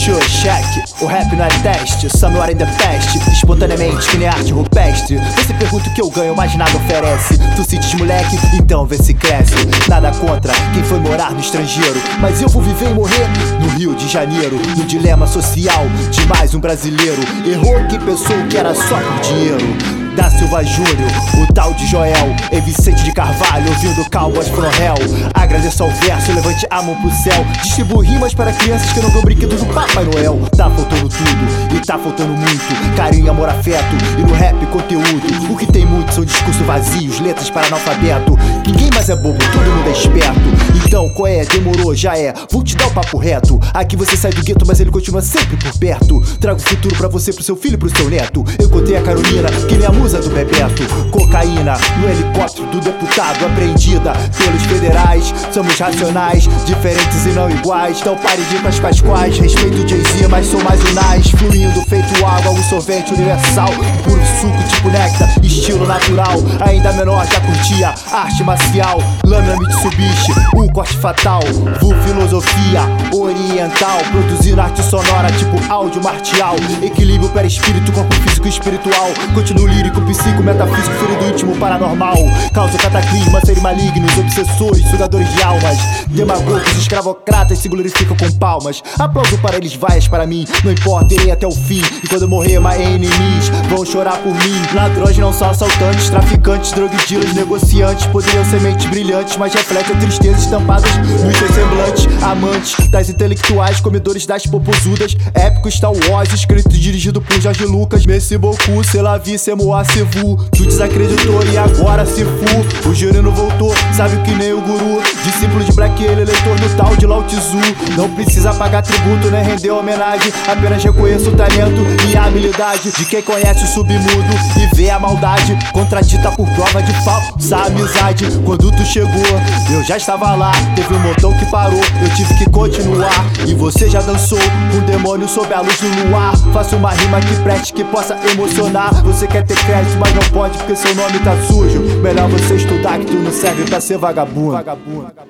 check, o rap não é teste, somewhere in the past, espontaneamente que nem arte rupestre. Você pergunta o que eu ganho, mas nada oferece. Tu se diz moleque, então vê se cresce. Nada contra quem foi morar no estrangeiro, mas eu vou viver e morrer no Rio de Janeiro. No dilema social de mais um brasileiro. Errou que pensou que era só por dinheiro. Da Silva Júnior, o tal de Joel, e Vicente de Carvalho, ouvindo Cowboys from Hell. Agradeço ao verso, levante a mão pro céu. Distribuo rimas para crianças que não dão brinquedo do Papai Noel. Tá faltando tudo, e tá faltando muito: carinho, amor, afeto, e no rap conteúdo. O que tem muito são discursos vazios, letras para analfabeto. Ninguém mais é bobo, todo mundo é esperto. Então qual é? Demorou, já é. Vou te dar o papo reto. Aqui você sai do gueto, mas ele continua sempre por perto. Trago o futuro pra você, pro seu filho e pro seu neto. Eu contei a Carolina, que nem a musa do Bebeto. Cocaína no helicóptero do deputado, apreendida pelos federais. Somos racionais, diferentes e não iguais. Então pare de ir pras quais. Respeito o Jay-Z, mas sou mais um nice. Fluindo, feito água, um sorvete universal. Puro suco tipo néctar, estilo natural. Ainda menor já curtia arte marcial. Lâmina Mitsubishi, um corte fatal. Filosofia oriental, produzindo arte sonora tipo áudio marcial. Equilíbrio para espírito, corpo físico e espiritual. Continuo lírico, psico, metafísico, ferido íntimo, paranormal. Causa cataclisma, seres malignos, obsessores, sugadores de almas. Demagogos, escravocratas se glorificam com palmas. Aplauso para eles, vaias para mim. Não importa, irei até o fim. E quando eu morrer, my enemies vão chorar por mim. Ladrões não são assaltantes, traficantes, drug dealers, negociantes. Poderiam ser mentes brilhantes, mas refletem a tristeza estampadas nos seus semblantes. Amantes das intelectuais, comedores das popozudas. Épico Star Wars, escrito e dirigido por Jorge Lucas. Merci beaucoup, c'est la vie, c'est moi, c'est vous. Tu desacreditou e agora se fu. O Gerino voltou, sabe que nem o guru. Discípulo de Black, ele eleitor do tal de Lao Tzu. Não precisa pagar tributo, nem render homenagem. Apenas reconheço o talento e a habilidade de quem conhece o submundo e vê a maldade, contradita por prova de falsa amizade. Quando tu chegou, eu já estava lá. Teve um montão que parou, eu tive que continuar. E você já dançou com o demônio sob a luz do luar. Faça uma rima que preste, que possa emocionar. Você quer ter crédito, mas não pode porque seu nome tá sujo. Melhor você estudar que tu não serve pra ser vagabundo.